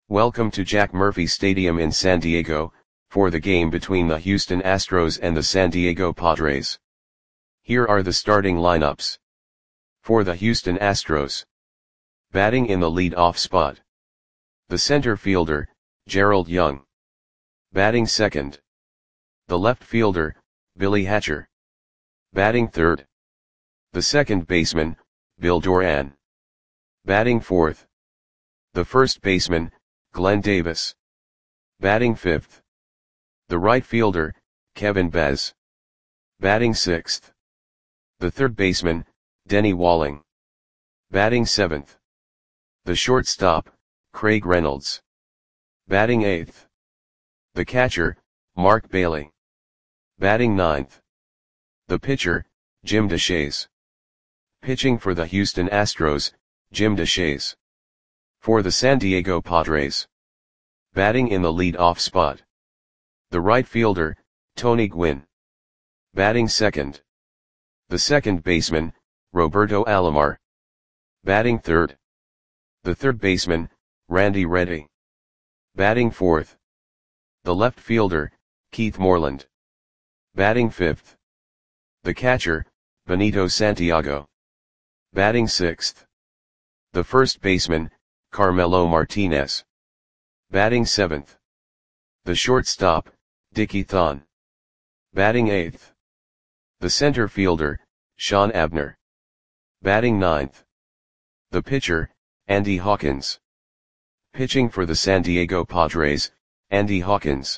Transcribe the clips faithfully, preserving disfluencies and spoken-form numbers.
Welcome to Jack Murphy Stadium in San Diego, for the game between the Houston Astros and the San Diego Padres. Here are the starting lineups. For the Houston Astros. Batting in the lead-off spot. The center fielder, Gerald Young. Batting second. The left fielder, Billy Hatcher. Batting third. The second baseman, Bill Doran. Batting fourth. The first baseman, Glenn Davis. Batting fifth. The right fielder, Kevin Bez. Batting sixth. The third baseman, Denny Walling. Batting seventh. The shortstop, Craig Reynolds. Batting eighth. The catcher, Mark Bailey. Batting ninth. The pitcher, Jim Deshaies. Pitching for the Houston Astros, Jim Deshaies. For the San Diego Padres. Batting in the lead-off spot. The right fielder, Tony Gwynn. Batting second. The second baseman, Roberto Alomar. Batting third. The third baseman, Randy Reddy. Batting fourth. The left fielder, Keith Moreland. Batting fifth. The catcher, Benito Santiago. Batting sixth. The first baseman, Carmelo Martinez. Batting seventh. The shortstop, Dickie Thon. Batting eighth. The center fielder, Sean Abner. Batting ninth. The pitcher, Andy Hawkins. Pitching for the San Diego Padres, Andy Hawkins.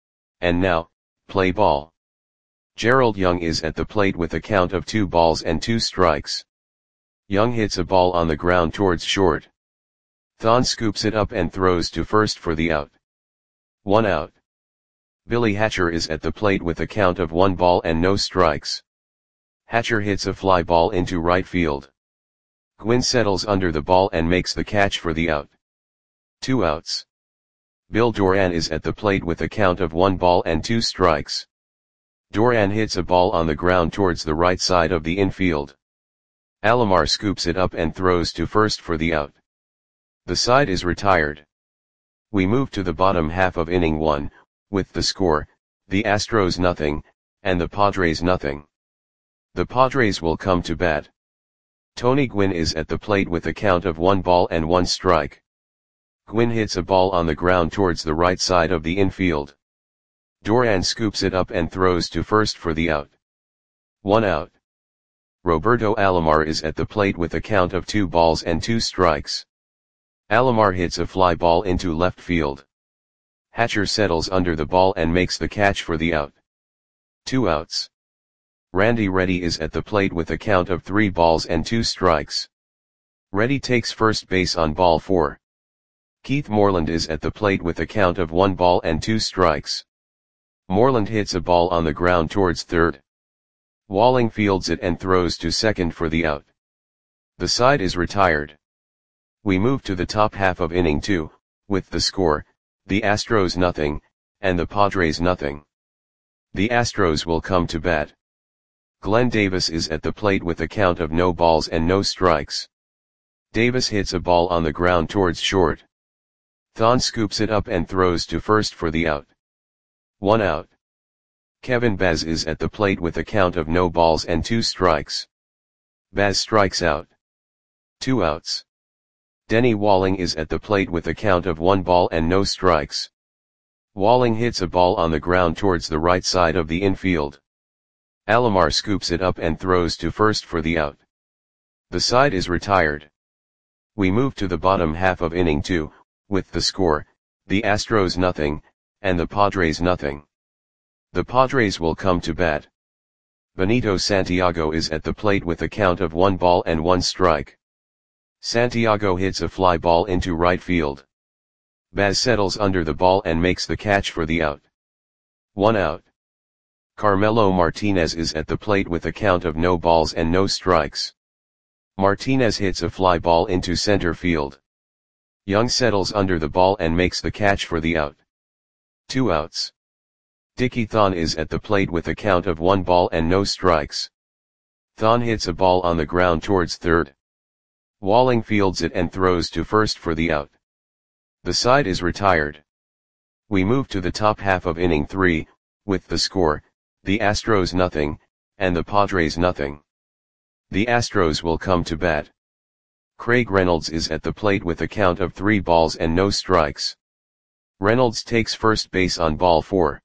And now, play ball. Gerald Young is at the plate with a count of two balls and two strikes. Young hits a ball on the ground towards short. Thon scoops it up and throws to first for the out. One out. Billy Hatcher is at the plate with a count of one ball and no strikes. Hatcher hits a fly ball into right field. Gwynn settles under the ball and makes the catch for the out. Two outs. Bill Doran is at the plate with a count of one ball and two strikes. Doran hits a ball on the ground towards the right side of the infield. Alomar scoops it up and throws to first for the out. The side is retired. We move to the bottom half of inning one, with the score, the Astros nothing, and the Padres nothing. The Padres will come to bat. Tony Gwynn is at the plate with a count of one ball and one strike. Gwynn hits a ball on the ground towards the right side of the infield. Doran scoops it up and throws to first for the out. One out. Roberto Alomar is at the plate with a count of two balls and two strikes. Alomar hits a fly ball into left field. Hatcher settles under the ball and makes the catch for the out. Two outs. Randy Reddy is at the plate with a count of three balls and two strikes. Reddy takes first base on ball four. Keith Moreland is at the plate with a count of one ball and two strikes. Moreland hits a ball on the ground towards third. Walling fields it and throws to second for the out. The side is retired. We move to the top half of inning two, with the score, the Astros nothing, and the Padres nothing. The Astros will come to bat. Glenn Davis is at the plate with a count of no balls and no strikes. Davis hits a ball on the ground towards short. Thon scoops it up and throws to first for the out. One out. Kevin Bez is at the plate with a count of no balls and two strikes. Bez strikes out. Two outs. Denny Walling is at the plate with a count of one ball and no strikes. Walling hits a ball on the ground towards the right side of the infield. Alomar scoops it up and throws to first for the out. The side is retired. We move to the bottom half of inning two, with the score, the Astros nothing, and the Padres nothing. The Padres will come to bat. Benito Santiago is at the plate with a count of one ball and one strike. Santiago hits a fly ball into right field. Baz settles under the ball and makes the catch for the out. One out. Carmelo Martinez is at the plate with a count of no balls and no strikes. Martinez hits a fly ball into center field. Young settles under the ball and makes the catch for the out. Two outs. Dickie Thon is at the plate with a count of one ball and no strikes. Thon hits a ball on the ground towards third. Walling fields it and throws to first for the out. The side is retired. We move to the top half of inning three, with the score, the Astros nothing, and the Padres nothing. The Astros will come to bat. Craig Reynolds is at the plate with a count of three balls and no strikes. Reynolds takes first base on ball four.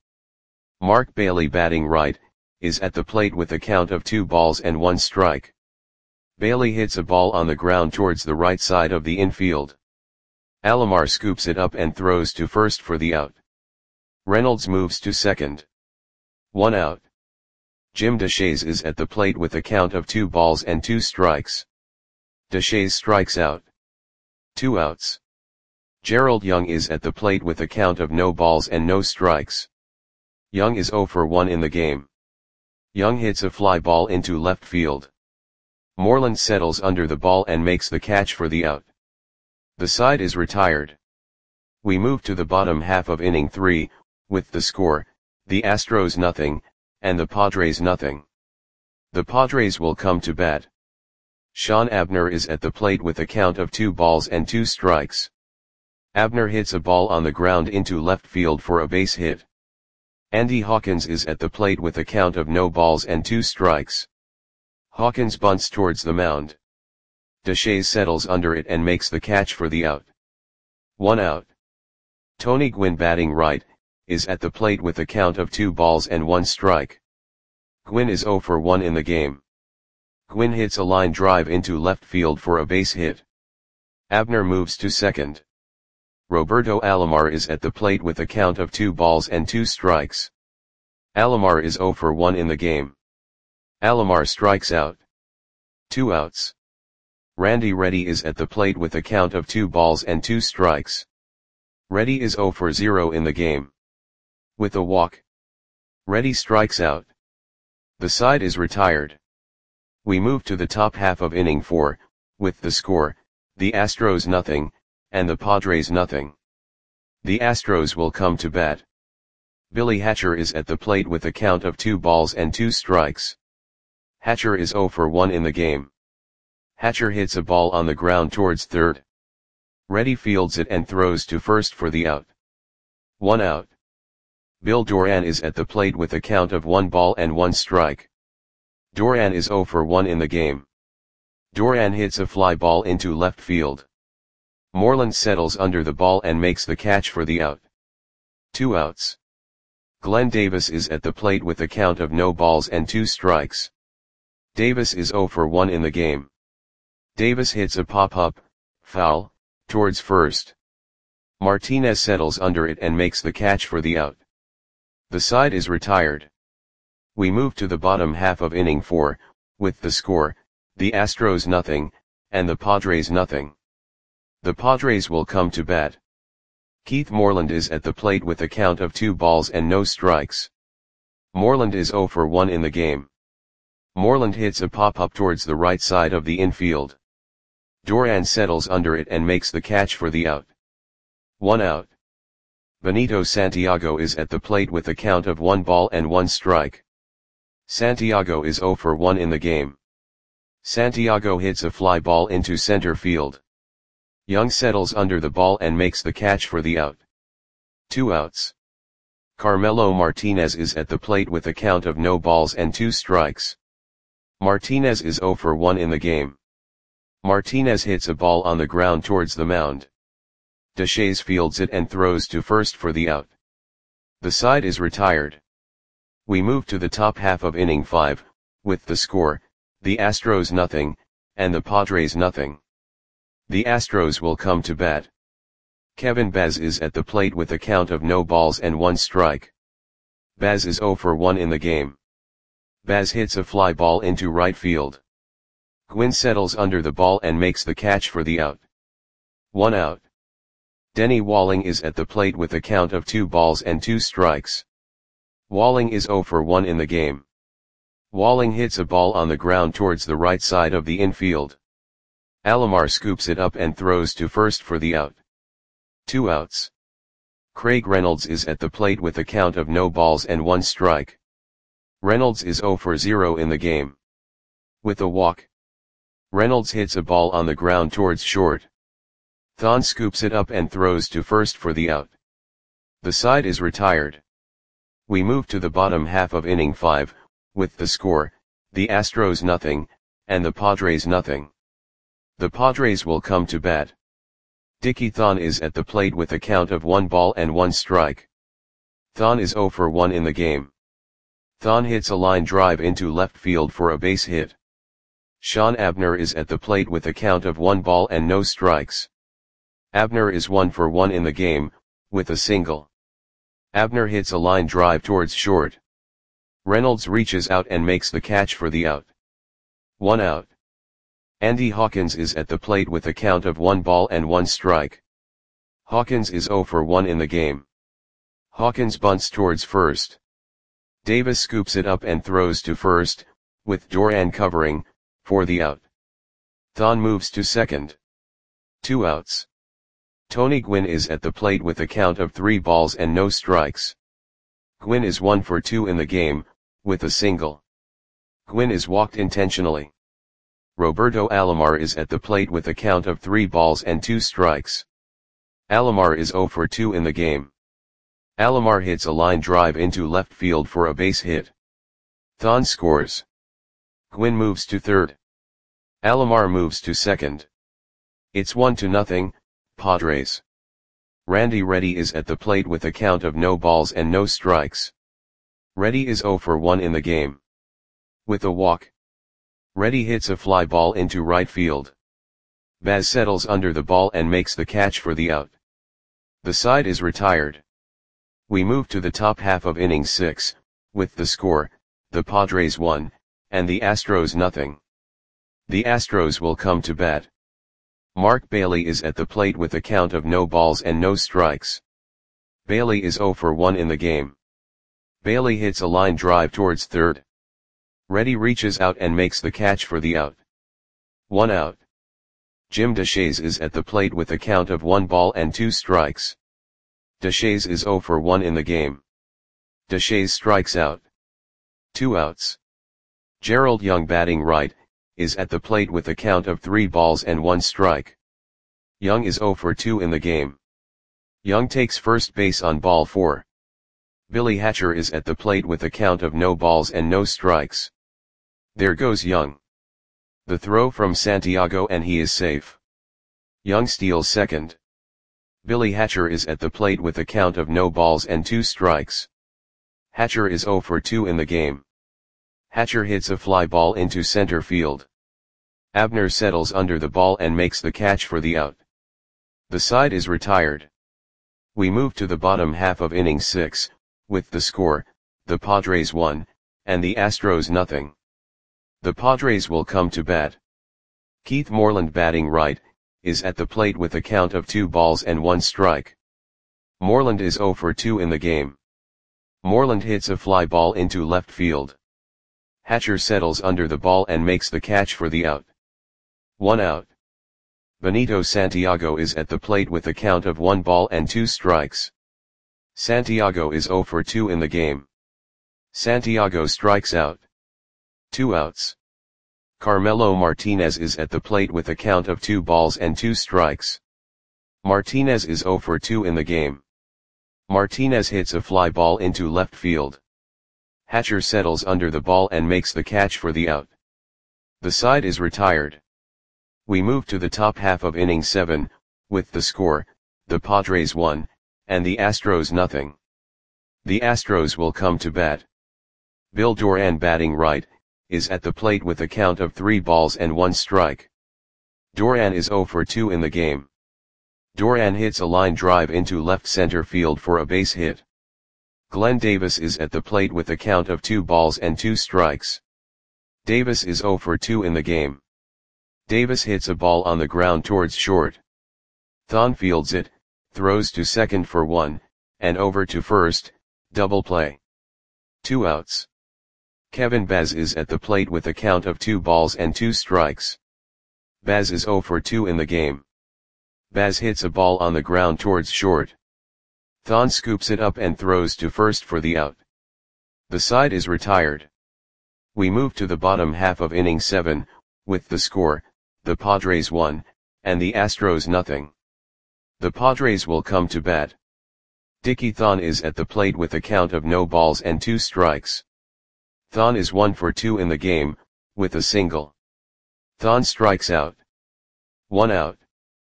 Mark Bailey, batting right, is at the plate with a count of two balls and one strike. Bailey hits a ball on the ground towards the right side of the infield. Alomar scoops it up and throws to first for the out. Reynolds moves to second. One out. Jim Deshaies is at the plate with a count of two balls and two strikes. Deshaies strikes out. Two outs. Gerald Young is at the plate with a count of no balls and no strikes. Young is oh for one in the game. Young hits a fly ball into left field. Moreland settles under the ball and makes the catch for the out. The side is retired. We move to the bottom half of inning three, with the score, the Astros nothing, and the Padres nothing. The Padres will come to bat. Sean Abner is at the plate with a count of two balls and two strikes. Abner hits a ball on the ground into left field for a base hit. Andy Hawkins is at the plate with a count of no balls and two strikes. Hawkins bunts towards the mound. Deshaies settles under it and makes the catch for the out. One out. Tony Gwynn, batting right, is at the plate with a count of two balls and one strike. Gwynn is oh for one in the game. Gwynn hits a line drive into left field for a base hit. Abner moves to second. Roberto Alomar is at the plate with a count of two balls and two strikes. Alomar is oh for one in the game. Alomar strikes out. Two outs. Randy Reddy is at the plate with a count of two balls and two strikes. Reddy is oh for zero in the game. With a walk, Reddy strikes out. The side is retired. We move to the top half of inning four, with the score, the Astros nothing, and the Padres nothing. The Astros will come to bat. Billy Hatcher is at the plate with a count of two balls and two strikes. Hatcher is oh for one in the game. Hatcher hits a ball on the ground towards third. Reddy fields it and throws to first for the out. One out. Bill Doran is at the plate with a count of one ball and one strike. Doran is oh for one in the game. Doran hits a fly ball into left field. Moreland settles under the ball and makes the catch for the out. Two outs. Glenn Davis is at the plate with a count of no balls and two strikes. Davis is oh for one in the game. Davis hits a pop-up, foul, towards first. Martinez settles under it and makes the catch for the out. The side is retired. We move to the bottom half of inning four, with the score, the Astros nothing, and the Padres nothing. The Padres will come to bat. Keith Moreland is at the plate with a count of two balls and no strikes. Moreland is oh for one in the game. Moreland hits a pop-up towards the right side of the infield. Doran settles under it and makes the catch for the out. One out. Benito Santiago is at the plate with a count of one ball and one strike. Santiago is oh for one in the game. Santiago hits a fly ball into center field. Young settles under the ball and makes the catch for the out. Two outs. Carmelo Martinez is at the plate with a count of no balls and two strikes. Martinez is oh for one in the game. Martinez hits a ball on the ground towards the mound. Deshaies fields it and throws to first for the out. The side is retired. We move to the top half of inning five, with the score, the Astros nothing, and the Padres nothing. The Astros will come to bat. Kevin Baz is at the plate with a count of no balls and one strike. Baz is oh for one in the game. Baz hits a fly ball into right field. Gwynn settles under the ball and makes the catch for the out. One out. Denny Walling is at the plate with a count of two balls and two strikes. Walling is oh for one in the game. Walling hits a ball on the ground towards the right side of the infield. Alomar scoops it up and throws to first for the out. Two outs. Craig Reynolds is at the plate with a count of no balls and one strike. Reynolds is oh for zero in the game. With a walk, Reynolds hits a ball on the ground towards short. Thon scoops it up and throws to first for the out. The side is retired. We move to the bottom half of inning five, with the score, the Astros nothing, and the Padres nothing. The Padres will come to bat. Dickie Thon is at the plate with a count of one ball and one strike. Thon is oh for one in the game. Thon hits a line drive into left field for a base hit. Sean Abner is at the plate with a count of one ball and no strikes. Abner is one for one in the game, with a single. Abner hits a line drive towards short. Reynolds reaches out and makes the catch for the out. One out. Andy Hawkins is at the plate with a count of one ball and one strike. Hawkins is oh for one in the game. Hawkins bunts towards first. Davis scoops it up and throws to first, with Duran covering, for the out. Thon moves to second. Two outs. Tony Gwynn is at the plate with a count of three balls and no strikes. Gwynn is one for two in the game, with a single. Gwynn is walked intentionally. Roberto Alomar is at the plate with a count of three balls and two strikes. Alomar is oh for two in the game. Alomar hits a line drive into left field for a base hit. Thon scores. Gwynn moves to third. Alomar moves to second. It's one to nothing, Padres. Randy Reddy is at the plate with a count of no balls and no strikes. Reddy is oh for one in the game. With a walk. Reddy hits a fly ball into right field. Baz settles under the ball and makes the catch for the out. The side is retired. We move to the top half of inning six, with the score, the Padres one, and the Astros nothing. The Astros will come to bat. Mark Bailey is at the plate with a count of no balls and no strikes. Bailey is oh for one in the game. Bailey hits a line drive towards third. Reddy reaches out and makes the catch for the out. One out. Jim Deshaies is at the plate with a count of one ball and two strikes. Deshaies is oh for one in the game. Deshaies strikes out. Two outs. Gerald Young, batting right, is at the plate with a count of three balls and one strike. Young is oh for two in the game. Young takes first base on ball four. Billy Hatcher is at the plate with a count of no balls and no strikes. There goes Young. The throw from Santiago and he is safe. Young steals second. Billy Hatcher is at the plate with a count of no balls and two strikes. Hatcher is oh for two in the game. Hatcher hits a fly ball into center field. Abner settles under the ball and makes the catch for the out. The side is retired. We move to the bottom half of inning six, with the score, the Padres one, and the Astros nothing. The Padres will come to bat. Keith Moreland, batting right, is at the plate with a count of two balls and one strike. Moreland is oh for two in the game. Moreland hits a fly ball into left field. Hatcher settles under the ball and makes the catch for the out. One out. Benito Santiago is at the plate with a count of one ball and two strikes. Santiago is oh for two in the game. Santiago strikes out. Two outs. Carmelo Martinez is at the plate with a count of two balls and two strikes. Martinez is oh for two in the game. Martinez hits a fly ball into left field. Hatcher settles under the ball and makes the catch for the out. The side is retired. We move to the top half of inning seven, with the score, the Padres one, and the Astros nothing. The Astros will come to bat. Bill Duran, batting right, is at the plate with a count of three balls and one strike. Duran is oh for two in the game. Duran hits a line drive into left center field for a base hit. Glenn Davis is at the plate with a count of two balls and two strikes. Davis is oh for two in the game. Davis hits a ball on the ground towards short. Thon fields it, throws to second for one, and over to first, double play. Two outs. Kevin Baz is at the plate with a count of two balls and two strikes. Baz is oh for two in the game. Baz hits a ball on the ground towards short. Thon scoops it up and throws to first for the out. The side is retired. We move to the bottom half of inning seven, with the score, the Padres one, and the Astros nothing. The Padres will come to bat. Dickie Thon is at the plate with a count of no balls and two strikes. Thon is one for two in the game, with a single. Thon strikes out. One out.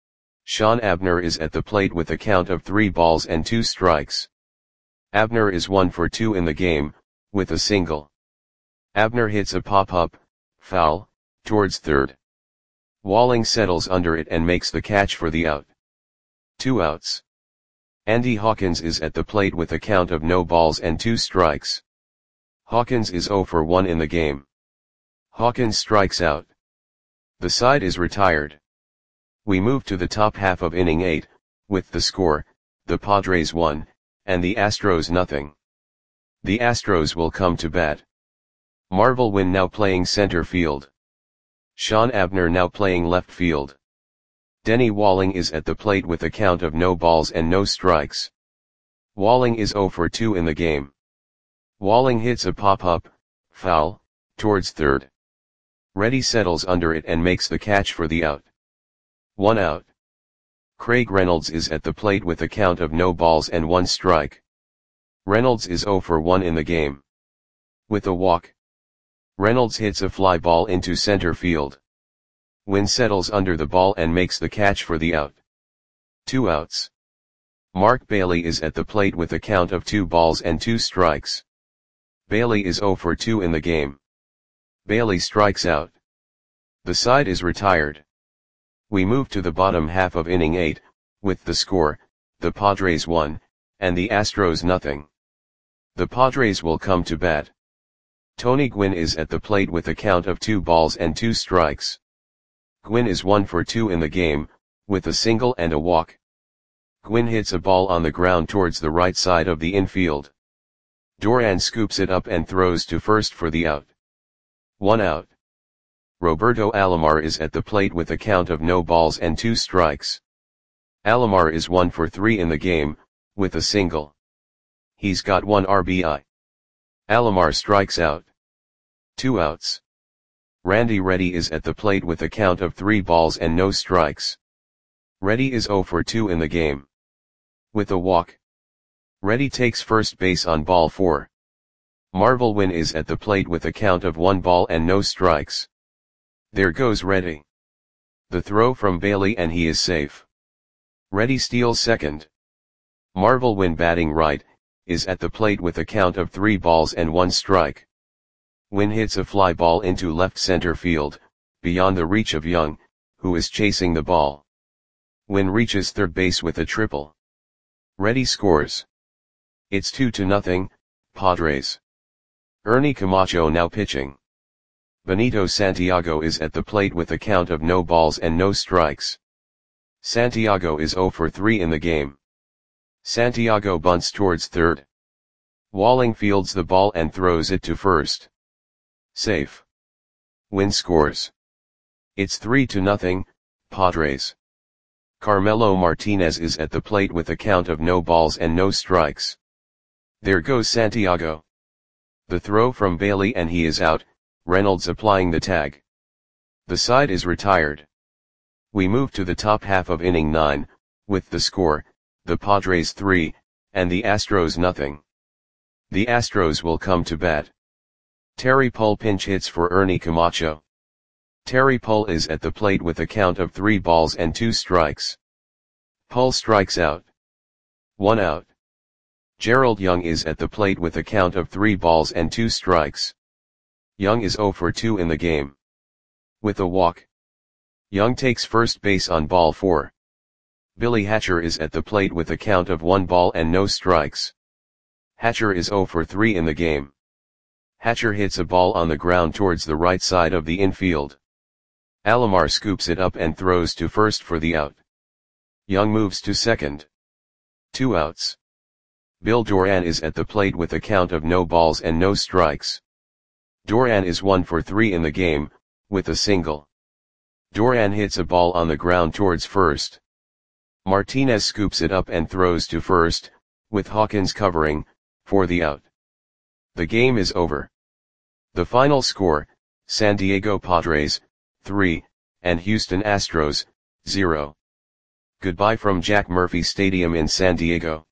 Sean Abner is at the plate with a count of three balls and two strikes. Abner is one for two in the game, with a single. Abner hits a pop-up, foul, towards third. Walling settles under it and makes the catch for the out. Two outs. Andy Hawkins is at the plate with a count of no balls and two strikes. Hawkins is zero for one in the game. Hawkins strikes out. The side is retired. We move to the top half of inning eight, with the score, the Padres one, and the Astros nothing. The Astros will come to bat. Marvel Wynn now playing center field. Sean Abner now playing left field. Denny Walling is at the plate with a count of no balls and no strikes. Walling is zero for two in the game. Walling hits a pop-up, foul, towards third. Reddy settles under it and makes the catch for the out. One out. Craig Reynolds is at the plate with a count of no balls and one strike. Reynolds is zero for one in the game. With a walk. Reynolds hits a fly ball into center field. Wynn settles under the ball and makes the catch for the out. Two outs. Mark Bailey is at the plate with a count of two balls and two strikes. Bailey is zero for two in the game. Bailey strikes out. The side is retired. We move to the bottom half of inning eight, with the score, the Padres one, and the Astros nothing. The Padres will come to bat. Tony Gwynn is at the plate with a count of two balls and two strikes. Gwynn is one for two in the game, with a single and a walk. Gwynn hits a ball on the ground towards the right side of the infield. Duran scoops it up and throws to first for the out. One out. Roberto Alomar is at the plate with a count of no balls and two strikes. Alomar is one for three in the game, with a single. He's got one R B I. Alomar strikes out. Two outs. Randy Reddy is at the plate with a count of three balls and no strikes. Reddy is zero for two in the game. With a walk. Reddy takes first base on ball four. Marvel Wynn is at the plate with a count of one ball and no strikes. There goes Reddy. The throw from Bailey and he is safe. Reddy steals second. Marvel Wynn batting right, is at the plate with a count of three balls and one strike. Wynn hits a fly ball into left center field, beyond the reach of Young, who is chasing the ball. Wynn reaches third base with a triple. Reddy scores. It's two to nothing, Padres. Ernie Camacho now pitching. Benito Santiago is at the plate with a count of no balls and no strikes. Santiago is zero for three in the game. Santiago bunts towards third. Walling fields the ball and throws it to first. Safe. Wynn scores. It's three to nothing, Padres. Carmelo Martinez is at the plate with a count of no balls and no strikes. There goes Santiago. The throw from Bailey and he is out, Reynolds applying the tag. The side is retired. We move to the top half of inning nine, with the score, the Padres three, and the Astros nothing. The Astros will come to bat. Terry Pull pinch hits for Ernie Camacho. Terry Pull is at the plate with a count of three balls and two strikes. Pull strikes out. One out. Gerald Young is at the plate with a count of three balls and two strikes. Young is zero for two in the game. With a walk. Young takes first base on ball four. Billy Hatcher is at the plate with a count of one ball and no strikes. Hatcher is zero for three in the game. Hatcher hits a ball on the ground towards the right side of the infield. Alomar scoops it up and throws to first for the out. Young moves to second. Two outs. Bill Duran is at the plate with a count of no balls and no strikes. Duran is one for three in the game, with a single. Duran hits a ball on the ground towards first. Martinez scoops it up and throws to first, with Hawkins covering, for the out. The game is over. The final score, San Diego Padres, three, and Houston Astros, zero. Goodbye from Jack Murphy Stadium in San Diego.